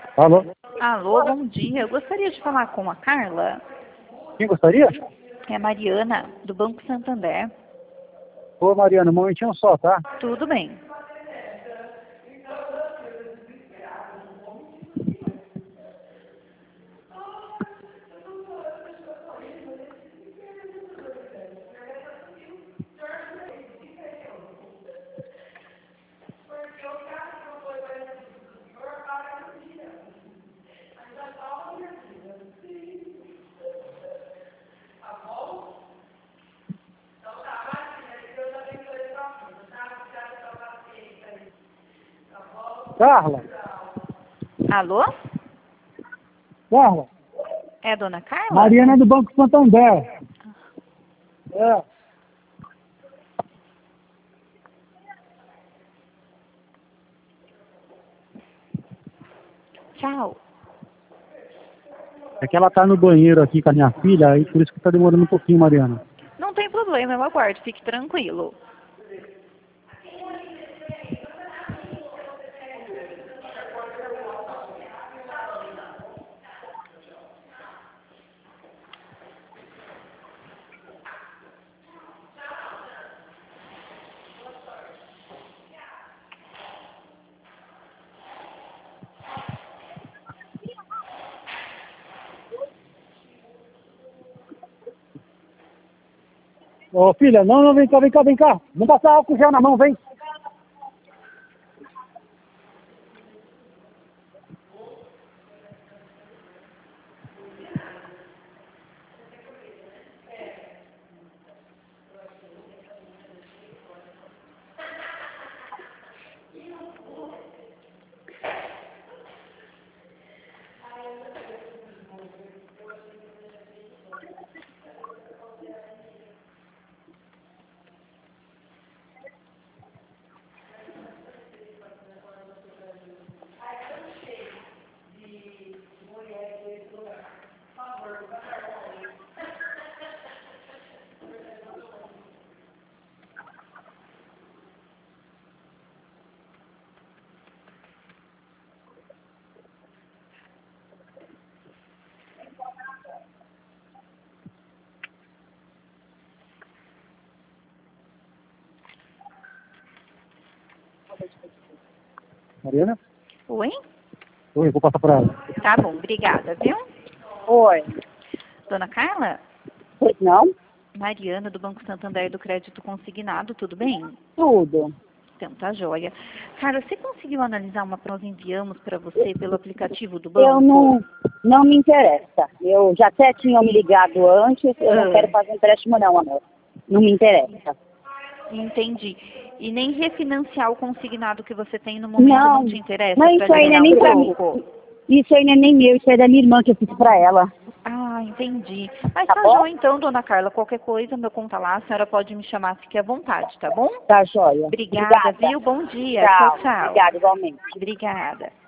Alô? Alô, bom dia. Eu gostaria de falar com a Carla. Quem gostaria? É a Mariana, do Banco Santander. Ô, Mariana, um momentinho só, tá? Tudo bem. Carla? Alô? Carla? É a dona Carla? Mariana do Banco Santander. É. Tchau. É que ela tá no banheiro aqui com a minha filha, aí por isso que tá demorando um pouquinho, Mariana. Não tem problema, eu aguardo. Fique tranquilo. Ô, filha, não, vem cá, vem cá, vem cá. Vamos passar álcool gel na mão, vem. Mariana? Oi? Oi, vou passar pra ela. Tá bom, obrigada, viu? Oi. Dona Carla? Pois não? Mariana, do Banco Santander do Crédito Consignado, tudo bem? Tudo. Então, tá joia. Carla, você conseguiu analisar uma que nós enviamos para você pelo aplicativo do banco? Eu não me interessa. Eu já até tinha me ligado antes, eu não quero fazer empréstimo não, amor. Não me interessa. Entendi. E nem refinanciar o consignado que você tem no momento não te interessa? Mas isso aí não é nem pra mim. Isso aí não é nem meu, isso é da minha irmã que eu fiz pra ela. Ah, entendi. Mas Tá tá bom? joia então, dona Carla. Qualquer coisa, meu conta lá, a senhora pode me chamar, fique à vontade, tá bom? Tá joia. Obrigada, viu? Bom dia. Tchau, tchau. Obrigada, igualmente. Obrigada.